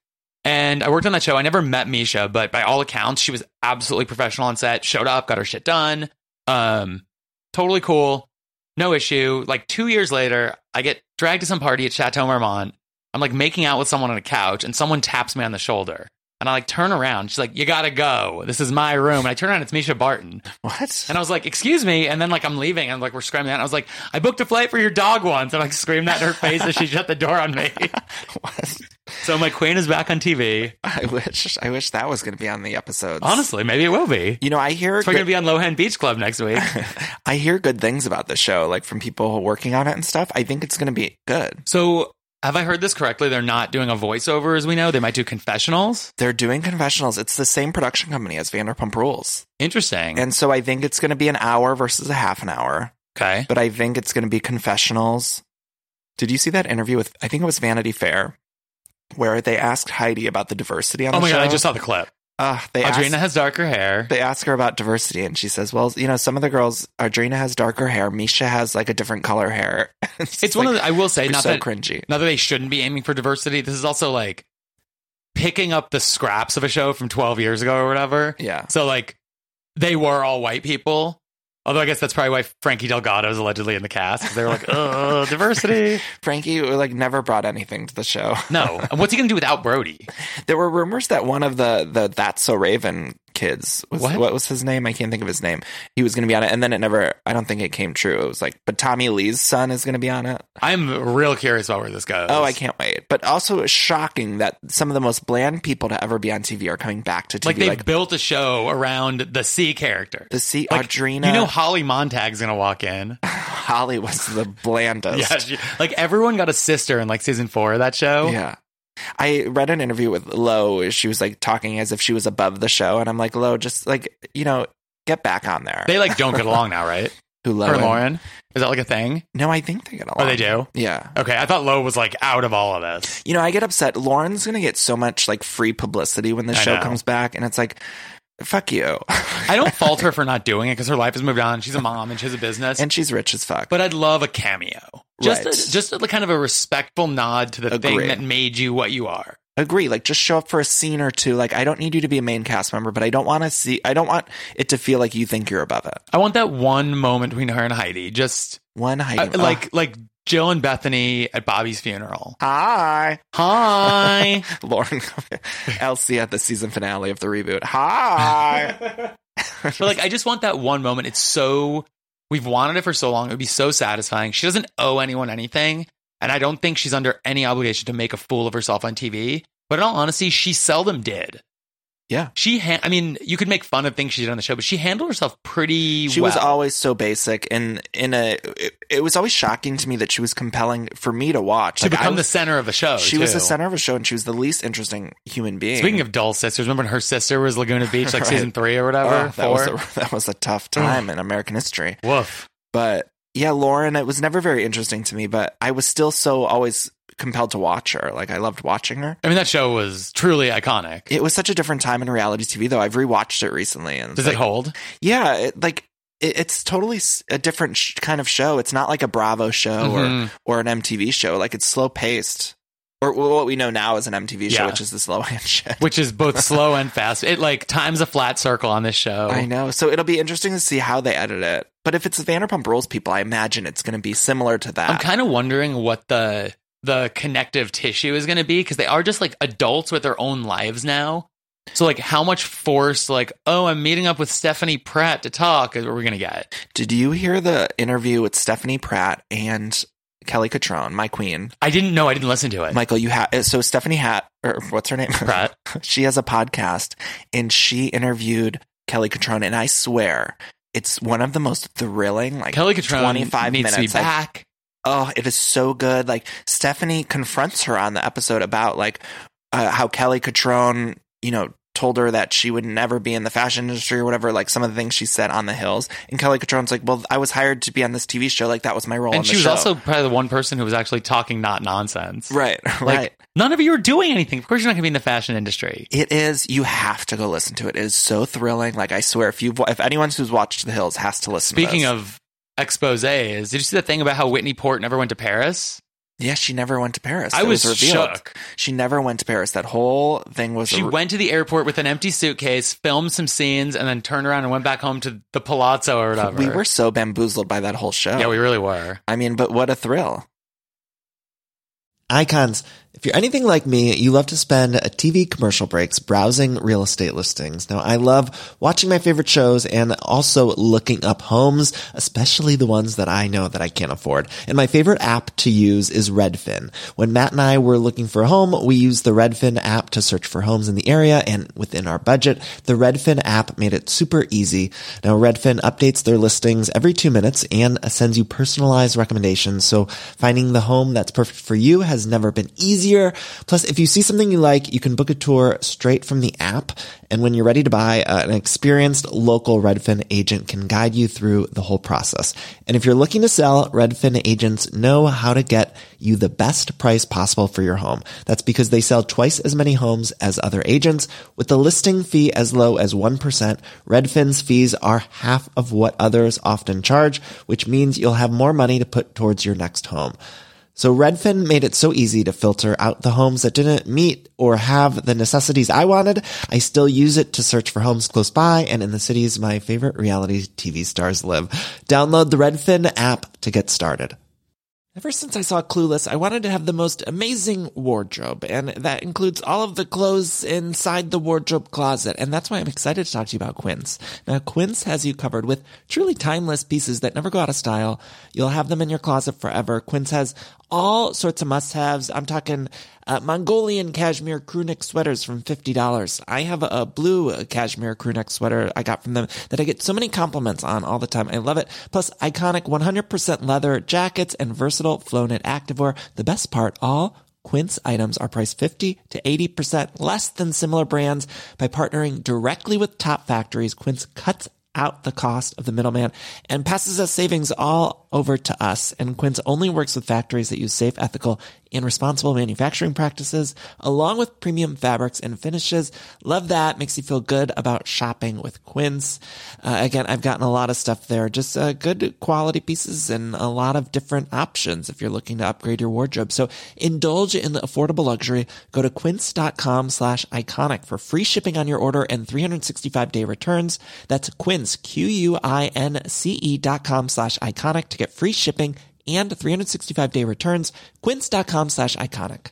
and I worked on that show. I never met Misha, but by all accounts, she was absolutely professional on set. Showed up, got her shit done. Um, totally cool, no issue. Like two years later, I get dragged to some party at Chateau Marmont. I'm like making out with someone on a couch, and someone taps me on the shoulder. And I like turn around. She's like, "You gotta go. This is my room." And I turn around. It's Misha Barton. What? And I was like, "Excuse me." And then like I'm leaving. And like we're screaming that. And I was like, "I booked a flight for your dog once." And I like screamed that in her face as she shut the door on me. What? So my queen is back on T V. I wish. I wish that was going to be on the episodes. Honestly, maybe it will be. You know, I hear. It's probably good- gonna be on Lohan Beach Club next week. I hear good things about the show, like from people working on it and stuff. I think it's going to be good. So have I heard this correctly? They're not doing a voiceover, as we know. They might do confessionals. They're doing confessionals. It's the same production company as Vanderpump Rules. Interesting. And so I think it's going to be an hour versus a half an hour. Okay. But I think it's going to be confessionals. Did you see that interview with, I think it was Vanity Fair, where they asked Heidi about the diversity on Oh the my show? god, I just saw the clip. Uh, they Audrina asked, has darker hair. they ask her about diversity, and she says, well, you know, some of the girls, Audrina has darker hair. Misha has like a different color hair. it's It's one like, of the, I will say, we're not so that cringy. not that they shouldn't be aiming for diversity. This is also like picking up the scraps of a show from twelve years ago or whatever. Yeah. So like they were all white people. Although I guess that's probably why Frankie Delgado is allegedly in the cast, because they were like, oh, diversity. Frankie like never brought anything to the show. No. And what's he going to do without Brody? There were rumors that one of the the That's So Raven kids was What? what, was his name? I can't think of his name. He was going to be on it, and then it never. I don't think it came true. It was like, but Tommy Lee's son is going to be on it. I'm real curious about where this goes. Oh, I can't wait! But also, it's shocking that some of the most bland people to ever be on T V are coming back to T V. Like they've Like, built a show around the C character. the C Like, Audrina. You know Holly Montag's going to walk in. Holly was the blandest. Yeah, she- like everyone got a sister in like season four of that show. Yeah. I read an interview with Lo. She was like talking as if she was above the show, and I'm like, Lo, just like, you know, get back on there. They like don't get along now, right? Who Lo Her and- and Lauren? Is that like a thing? No, I think they get along. Oh, they do? Yeah. Okay, I thought Lo was like out of all of this. You know, I get upset. Lauren's going to get so much like free publicity when the I show know. comes back, and it's like, fuck you. I don't fault her for not doing it because her life has moved on. She's a mom and she has a business. And she's rich as fuck. But I'd love a cameo. Just Right. a, just a, kind of a respectful nod to the Agree. thing that made you what you are. Agree. Like, just show up for a scene or two. Like, I don't need you to be a main cast member, but I don't want to see, I don't want it to feel like you think you're above it. I want that one moment between her and Heidi. Just One Heidi. uh, like like Jill and Bethany at Bobby's funeral. Hi. Hi. Lauren, Elsie at the season finale of the reboot. Hi. But like, I just want that one moment. It's so, we've wanted it for so long. It would be so satisfying. She doesn't owe anyone anything. And I don't think she's under any obligation to make a fool of herself on T V. But in all honesty, she seldom did. Yeah. She, ha- I mean, you could make fun of things she did on the show, but she handled herself pretty She well. was always so basic, and in a, it, it was always shocking to me that she was compelling for me to watch. to Like, I become the was- center of the show. She was too. the center of a show, and she was the least interesting human being. Speaking of dull sisters, remember when her sister was Laguna Beach, like Right. season three or whatever? Oh, that Four? was a, that was a tough time in American history. Woof. But yeah, Lauren, it was never very interesting to me, but I was still so always compelled to watch her. Like, I loved watching her. I mean, that show was truly iconic. It was such a different time in reality T V, though. I've rewatched it recently, and it's Does like, it hold? yeah, it, like it, it's totally s- a different sh- kind of show. It's not like a Bravo show Mhm. or or an M T V show. Like, it's slow paced, or what we know now as an M T V show, Yeah. which is the slow hand shit. Which is both slow and fast. It like times a flat circle on this show. I know. So it'll be interesting to see how they edit it. But if it's Vanderpump Rules people, I imagine it's going to be similar to that. I'm kind of wondering what the the connective tissue is going to be because they are just like adults with their own lives now. So like how much force like, oh, I'm meeting up with Stephanie Pratt to talk is what we're going to get. Did you hear the interview with Stephanie Pratt and Kelly Catrone, my queen? I didn't know. I didn't listen to it. Michael, you have so Stephanie Hat, or what's her name? Pratt. She has a podcast, and she interviewed Kelly Catrone, and I swear it's one of the most thrilling, like Kelly Catrone twenty-five needs minutes. to be I've- back. Oh, it is so good. Like, Stephanie confronts her on the episode about like uh, how Kelly Catrone, you know, told her that she would never be in the fashion industry or whatever, like some of the things she said on The Hills. And Kelly Cutrone's like, well, I was hired to be on this T V show. Like, that was my role And on the she was show. also probably the one person who was actually talking not nonsense. Right, Like, right. none of you are doing anything. Of course you're not going to be in the fashion industry. It is, you have to go listen to it. It is so thrilling. Like, I swear, if you've, if anyone who's watched The Hills has to listen Speaking to this. of exposés, did you see that thing about how Whitney Port never went to Paris? Yeah, she never went to Paris. I That was revealed. shook. She never went to Paris. That whole thing was... She a, went to the airport with an empty suitcase, filmed some scenes, and then turned around and went back home to the Palazzo or whatever. We were so bamboozled by that whole show. Yeah, we really were. I mean, but what a thrill. Icons, if you're anything like me, you love to spend T V commercial breaks browsing real estate listings. Now, I love watching my favorite shows and also looking up homes, especially the ones that I know that I can't afford. And my favorite app to use is Redfin. When Matt and I were looking for a home, we used the Redfin app to search for homes in the area and within our budget. The Redfin app made it super easy. Now, Redfin updates their listings every two minutes and sends you personalized recommendations. So finding the home that's perfect for you has never been easier. Plus, if you see something you like, you can book a tour straight from the app. And when you're ready to buy, uh, an experienced local Redfin agent can guide you through the whole process. And if you're looking to sell, Redfin agents know how to get you the best price possible for your home. That's because they sell twice as many homes as other agents. With the listing fee as low as one percent, Redfin's fees are half of what others often charge, which means you'll have more money to put towards your next home. So Redfin made it so easy to filter out the homes that didn't meet or have the necessities I wanted. I still use it to search for homes close by and in the cities my favorite reality T V stars live. Download the Redfin app to get started. Ever since I saw Clueless, I wanted to have the most amazing wardrobe, and that includes all of the clothes inside the wardrobe closet, and that's why I'm excited to talk to you about Quince. Now, Quince has you covered with truly timeless pieces that never go out of style. You'll have them in your closet forever. Quince has all sorts of must-haves. I'm talking uh, Mongolian cashmere crewneck sweaters from fifty dollars. I have a, a blue uh, cashmere crewneck sweater I got from them that I get so many compliments on all the time. I love it. Plus, iconic one hundred percent leather jackets and versatile flow-knit activewear. The best part, all Quince items are priced fifty to eighty percent less than similar brands. By partnering directly with top factories, Quince cuts out the cost of the middleman and passes us savings all over to us. And Quince only works with factories that use safe, ethical, and responsible manufacturing practices, along with premium fabrics and finishes. Love that. Makes you feel good about shopping with Quince. Uh, again, I've gotten a lot of stuff there. Just uh, good quality pieces and a lot of different options if you're looking to upgrade your wardrobe. So indulge in the affordable luxury. Go to quince.com slash iconic for free shipping on your order and three hundred sixty-five day returns. That's Quince, Q-U-I-N-C-E dot com slash iconic to get free shipping and three hundred sixty-five day returns. Quince.com slash iconic.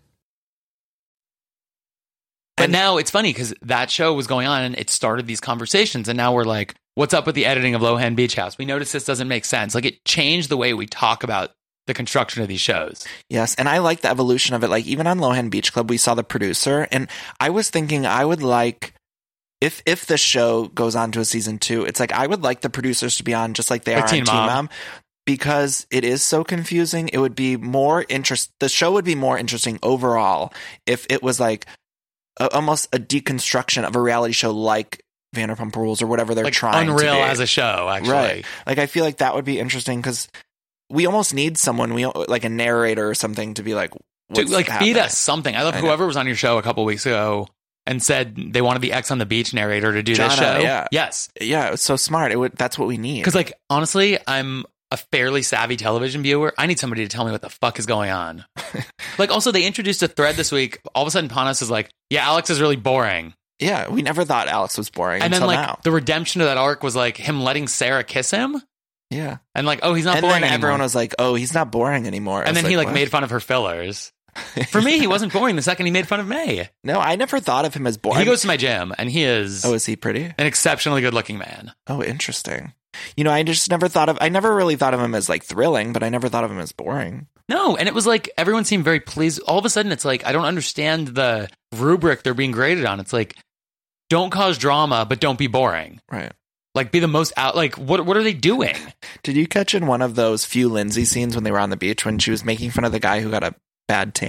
But now it's funny because that show was going on and it started these conversations. And now we're like, what's up with the editing of Lohan Beach House? We noticed this doesn't make sense. Like, it changed the way we talk about the construction of these shows. Yes, and I like the evolution of it. Like, even on Lohan Beach Club, we saw the producer, and I was thinking I would like, if if the show goes on to a season two, it's like I would like the producers to be on just like they Like are Teen on Teen Mom. Mom. Because it is so confusing. It would be more interest. The show would be more interesting overall if it was like a, almost a deconstruction of a reality show like Vanderpump Rules or whatever they're Like trying Unreal to be. as a show, actually. Right. Like, I feel like that would be interesting because we almost need someone, we like a narrator or something to be like, what's Dude, like, happening? feed us something. I love I know. whoever was on your show a couple weeks ago and said they wanted the X on the Beach narrator to do this Jonna, show. yeah. Yes. Yeah, it was so smart. It would. That's what we need. Because, like, honestly, I'm a fairly savvy television viewer. I need somebody to tell me what the fuck is going on. Like, also, they introduced a thread this week. All of a sudden, Panos is like, yeah, Alex is really boring. Yeah, we never thought Alex was boring And then, until like, now. the redemption of that arc was, like, him letting Sarah kiss him. Yeah. And, like, oh, he's not And boring then anymore. everyone was like, oh, he's not boring anymore. I and was then he, like, what? made fun of her fillers. For me, he wasn't boring the second he made fun of May. No, I never thought of him as boring. He goes to my gym, and he is Oh, is he pretty? an exceptionally good-looking man. Oh, interesting. You know, I just never thought of, I never really thought of him as like thrilling, but I never thought of him as boring. No, and it was like everyone seemed very pleased. All of a sudden, it's like I don't understand the rubric they're being graded on. It's like, don't cause drama, but don't be boring. Right. Like, be the most out. Like, what what are they doing? Did you catch in one of those few Lindsay scenes when they were on the beach when she was making fun of the guy who got a bad tan?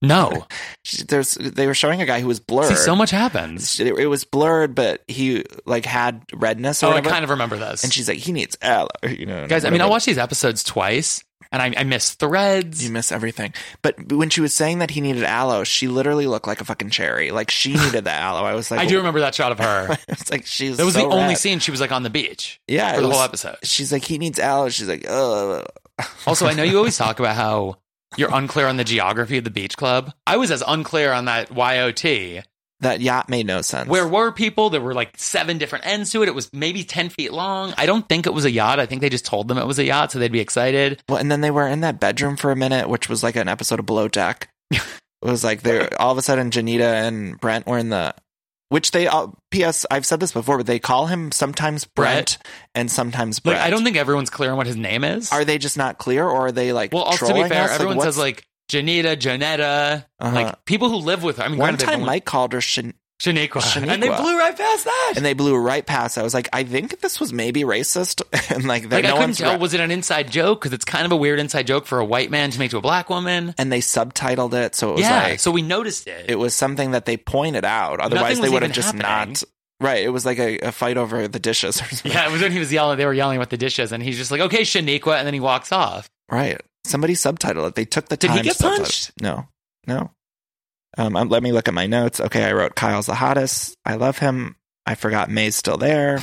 No. There's they were showing a guy who was blurred. See, so much happens. It, it was blurred, but he like had redness or Oh, I whatever. kind of remember this. And she's like, he needs aloe, you know. Guys, I mean, I whatever. watched these episodes twice, and I, I miss threads. You miss everything. But when she was saying that he needed aloe, she literally looked like a fucking cherry. Like she needed the aloe. I was like, I do remember that shot of her. It's like she's. That was so the only red. scene she was like on the beach. Yeah, for it the was- whole episode. She's like, he needs aloe. She's like, oh. Also, I know you always talk about how you're unclear on the geography of the beach club. I was as unclear on that Y O T. That yacht made no sense. Where were people? There were like seven different ends to it. It was maybe ten feet long. I don't think it was a yacht. I think they just told them it was a yacht so they'd be excited. Well, and then they were in that bedroom for a minute, which was like an episode of Below Deck. It was like they all of a sudden Janita and Brent were in the, which they, uh, P S I've said this before, but they call him sometimes Brent, Brett. and sometimes Brent. Like, I don't think everyone's clear on what his name is. Are they just not clear, or are they like well, also to be trolling fair, us? Like, everyone what's- says like Janita, Janetta, Uh-huh. like people who live with her. I mean, one granted, they've time only- Mike called her Shan- Shaniqua. Shaniqua. And they blew right past that. and they blew right past. I was like, I think this was maybe racist, and like, like, no I couldn't one's tell, ra- was it an inside joke? Because it's kind of a weird inside joke for a white man to make to a black woman. and they subtitled it, so it was Yeah, like so we noticed it. it was something that they pointed out. Otherwise, Nothing they was would have even just happening. not. Right, it was like a, a fight over the dishes or something. Yeah, it was when he was yelling. They were yelling with the dishes, and he's just like, "Okay, Shaniqua," and then he walks off. Right. Somebody subtitled it. They took the Did time. he get to subtitle punched? it. No, no. Um, um, let me look at my notes. Okay, I wrote Kyle's the hottest. I love him. I forgot May's still there.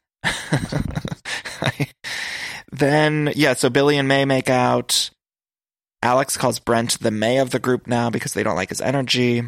Then, yeah, so Billy and May make out. Alex calls Brent the May of the group now because they don't like his energy.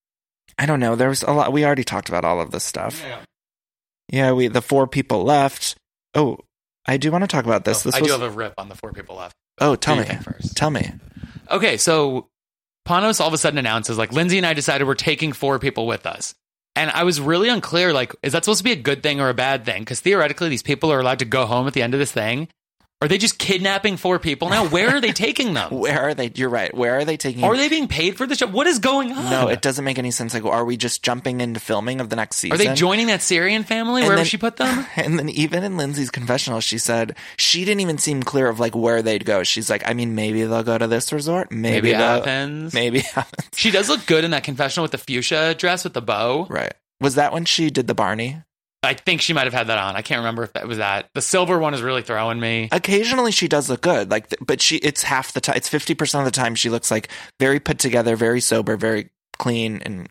I don't know. There's a lot. We already talked about all of this stuff. Yeah. Yeah, we the four people left. Oh, I do want to talk about this. Oh, this I was, do have a rip on the four people left. oh, tell Do me you think first? Tell me. Okay, so Panos all of a sudden announces, like, Lindsay and I decided we're taking four people with us. And I was really unclear, like, is that supposed to be a good thing or a bad thing? Because theoretically, these people are allowed to go home at the end of this thing. Are they just kidnapping four people now? Where are they taking them? Where are they? You're right. Where are they taking? Are they being paid for the show? What is going on? No, it doesn't make any sense. Like, are we just jumping into filming of the next season? Are they joining that Syrian family And wherever then- she put them? And then even in Lindsay's confessional, she said she didn't even seem clear of like where they'd go. She's like, I mean, maybe they'll go to this resort. Maybe, Maybe they'll- Athens. Maybe Athens. She does look good in that confessional with the fuchsia dress with the bow. Right. Was that when she did the Barney? I think she might have had that on. I can't remember if that was that. The silver one is really throwing me. Occasionally she does look good, like, th- but she it's half the time. It's fifty percent of the time she looks like very put together, very sober, very clean, and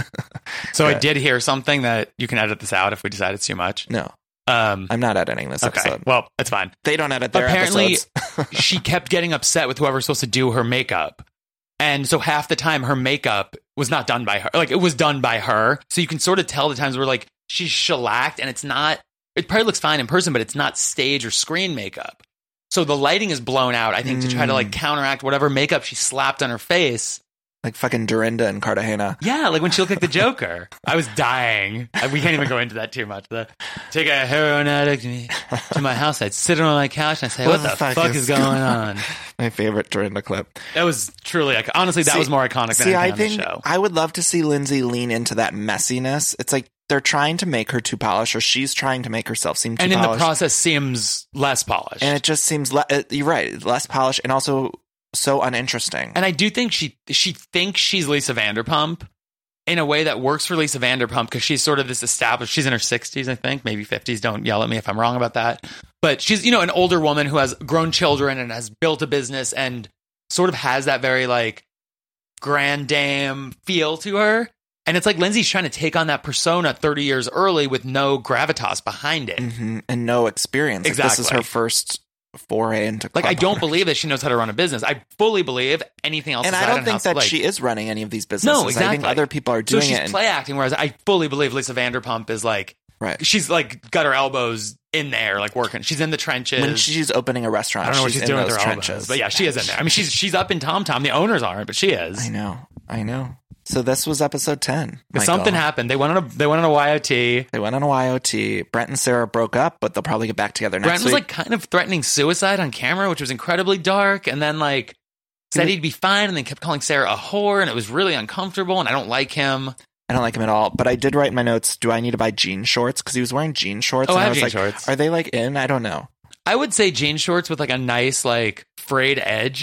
So I Right. did hear something that you can edit this out if we decide it's too much. no, Um, I'm not editing this okay, episode. well, it's fine. They don't edit their Apparently, episodes. she kept getting upset with whoever's supposed to do her makeup. And so half the time her makeup was not done by her. Like, it was done by her. So you can sort of tell the times where, like, she's shellacked and it's not, it probably looks fine in person, but it's not stage or screen makeup. So the lighting is blown out, I think, to try to, like, counteract whatever makeup she slapped on her face. Like fucking Dorinda and Cartagena. Yeah, like when she looked like the Joker. I was dying. I- We can't even go into that too much. The, take a heroin addict to, me, to my house. I'd sit on my couch and I'd say, what, the fuck, is going on? My favorite Dorinda clip. That was truly, like, honestly, that See- was more iconic than See, I anything on think the show. I would love to see Lindsay lean into that messiness. It's like they're trying to make her too polished, or she's trying to make herself seem too And in polished. the process seems less polished. and it just seems le- uh, you're right, less polished, and also so uninteresting. And I do think she she thinks she's Lisa Vanderpump in a way that works for Lisa Vanderpump because she's sort of this established. She's in her sixties, I think, maybe fifties. Don't yell at me if I'm wrong about that. But she's, you know, an older woman who has grown children and has built a business and sort of has that very like grand dame feel to her. And it's like Lindsay's trying to take on that persona thirty years early with no gravitas behind it. hmm And no experience. Like, this is Exactly. her first foray into Like, I club don't owners. believe that she knows how to run a business. I fully believe anything else. And is I that don't in think house, that like- she is running any of these businesses. No, exactly. I think other people are So doing she's it. and- play acting, whereas I fully believe Lisa Vanderpump is like, right. she's like got her elbows in there, like working. She's in the trenches. When she's opening a restaurant, I don't know what she's she's in doing with those her trenches. elbows, but yeah, she is in there. I mean, she's she's up in Tom Tom. The owners aren't, but she is. I know. I know. So this was episode ten. But something Michael. happened. They went on a they went on a Y O T. They went on a Y O T. Brent and Sarah broke up, but they'll probably get back together next Brent was week. like kind of threatening suicide on camera, which was incredibly dark. And then like said he'd be fine, and then kept calling Sarah a whore, and it was really uncomfortable. And I don't like him. I don't like him at all. But I did write in my notes, do I need to buy jean shorts? Because he was wearing jean shorts. Oh, and I have was jean like, shorts. Are they like in? I don't know. I would say jean shorts with like a nice like frayed edge.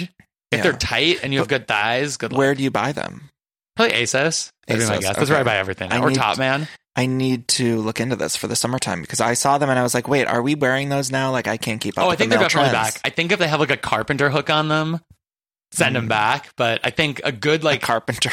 If Yeah. they're tight and you have good thighs, good luck. Where do you buy them? Probably ASOS. That'd be my ASOS, guess. That's where I okay. buy everything. I Or need- Top Man. I need to look into this for the summertime because I saw them and I was like, wait, are we wearing those now? Like, I can't keep up Oh, I with think the they're male definitely trends. back. I think if they have like a carpenter hook on them, send them back. But I think a good like Carpenter.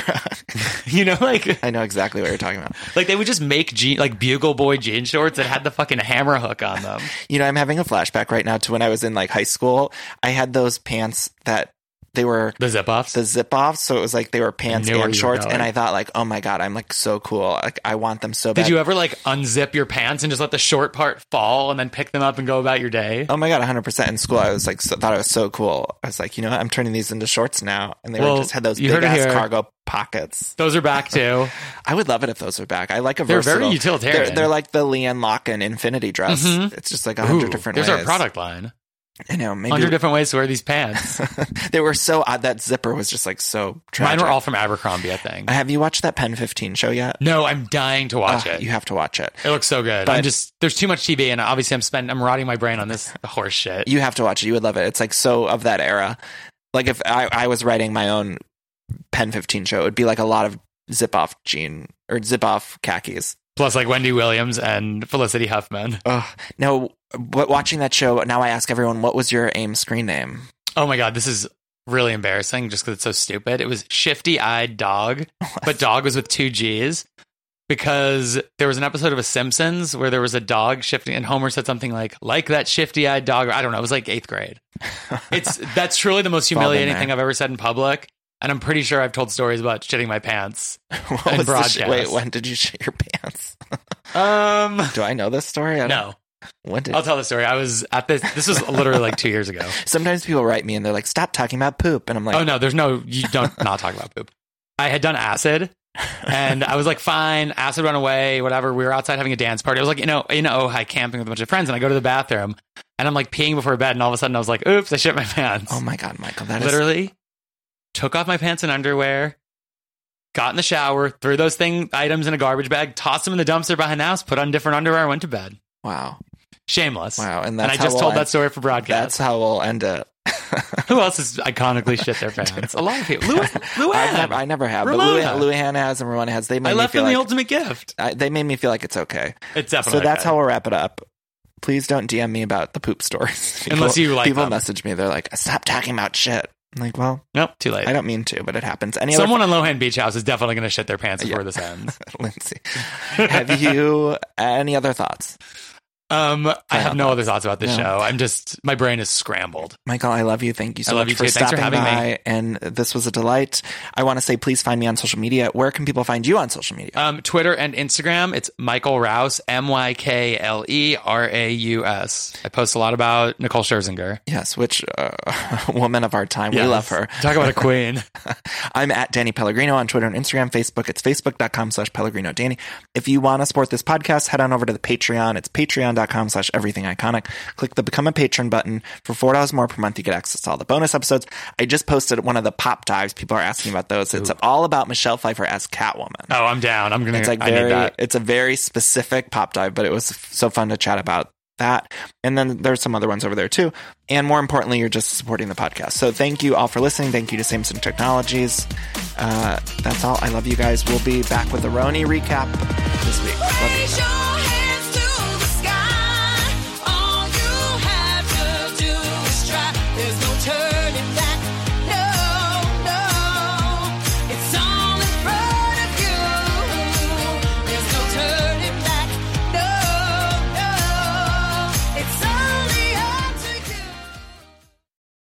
you know like I know exactly what you're talking about. like they would just make jean like Bugle Boy jean shorts that had the fucking hammer hook on them. You know, I'm having a flashback right now to when I was in like high school. I had those pants that they were The zip offs. the zip offs, so it was like they were pants knew where and you were shorts, going. and I thought like, oh my god, I'm like so cool. Like I want them so bad. Did you ever like unzip your pants and just let the short part fall and then pick them up and go about your day? Oh my god, one hundred percent. In school, I was like, so, thought I was so cool. I was like, you know what? I'm turning these into shorts now, and they Well, were just had those you big heard it ass here. cargo pockets. Those are back too. I would love it if those were back. I like a They're versatile. very utilitarian. They're, they're like the Leanne Locken Infinity dress. Mhm. It's just like a hundred Ooh, different there's ways. our product line. I know. Maybe Hundred different ways to wear these pants. they were so odd. That zipper was just like so tragic. Mine were all from Abercrombie, I think. Have you watched that Pen fifteen show yet? No, I'm dying to watch Ugh, it. You have to watch it. It looks so good. But- I'm just there's too much T V, and obviously I'm spending I'm rotting my brain on this horse shit. You have to watch it. You would love it. It's like so of that era. Like if I, I was writing my own Pen fifteen show, it would be like a lot of zip off jean or zip off khakis. Plus, like Wendy Williams and Felicity Huffman. Ugh. No, but watching that show, now I ask everyone, what was your AIM screen name? Oh my god, this is really embarrassing just because it's so stupid. It was Shifty Eyed Dog, but dog was with two G's because there was an episode of A Simpsons where there was a dog shifting, and Homer said something like like that shifty eyed dog. I don't know. It was like eighth grade. It's that's truly the most It's all been humiliating there. thing I've ever said in public. And I'm pretty sure I've told stories about shitting my pants. What And was the sh- broadcast. wait, when did you shit your pants? Um, Do I know this story? I don't- no, When did? I'll tell the story. I was at this. This was literally like two years ago. Sometimes people write me and they're like, "Stop talking about poop," and I'm like, Oh no, there's no. You don't not talk about poop. I had done acid, and I was like, fine. Acid run away, whatever. We were outside having a dance party. I was like, you know, in Ojai camping with a bunch of friends, and I go to the bathroom, and I'm like peeing before bed, and all of a sudden I was like, oops, I shit my pants. "Oh my god, Michael, that is Literally, took off my pants and underwear. Got in the shower, threw those thing items in a garbage bag, tossed them in the dumpster behind the house, put on different underwear, and went to bed. wow, Shameless. wow." And And that's I how just we'll told end- that story for That's broadcast. how we'll end it. Who else has iconically shit their pants? A lot of people. Lu- Luann. I've never, I never have, Ramona. but Lou, Luann has and Ramona has. They made I me left feel them the like ultimate gift. I, they made me feel like it's okay. It's definitely So that's okay. how we'll wrap it up. Please don't D M me about the poop stories. People, Unless you like people them. message me. They're like, "Stop talking about shit." I'm like, well, Nope, too late. I don't mean to, but it happens. Any Someone on Lohan Beach House is definitely going to shit their pants before Yeah. this ends. other Lindsay, have you any other thoughts? Um, I have no thoughts. other thoughts about this No. show. I'm just my brain is scrambled. Michael, I love you. Thank you so I love much you for too. Thanks for stopping having by. me. And this was a delight. I want to say, please find me on social media. Where can people find you on social media? Um, Twitter and Instagram, it's Michael Rouse, M Y K L E R A U S. I post a lot about Nicole Scherzinger. Yes, which uh, woman of our time. We Yes. love her. Talk about a queen. I'm at Danny Pellegrino on Twitter and Instagram, Facebook. It's facebook.com slash Pellegrino Danny. If you want to support this podcast, head on over to the Patreon. It's patreon.com slash everything iconic. Click the become a patron button. For four dollars more per month, you get access to all the bonus episodes. I just posted one of the pop dives. People are asking about those. It's all about Michelle Pfeiffer as Catwoman. Oh, I'm down. I'm gonna. It's like I need very, that. it's a very specific pop dive, but it was so fun to chat about that. And then there's some other ones over there too. And more importantly, you're just supporting the podcast. So thank you all for listening. Thank you to Samsung Technologies. Uh, that's all. I love you guys. We'll be back with a Roni recap this week. Love you. Show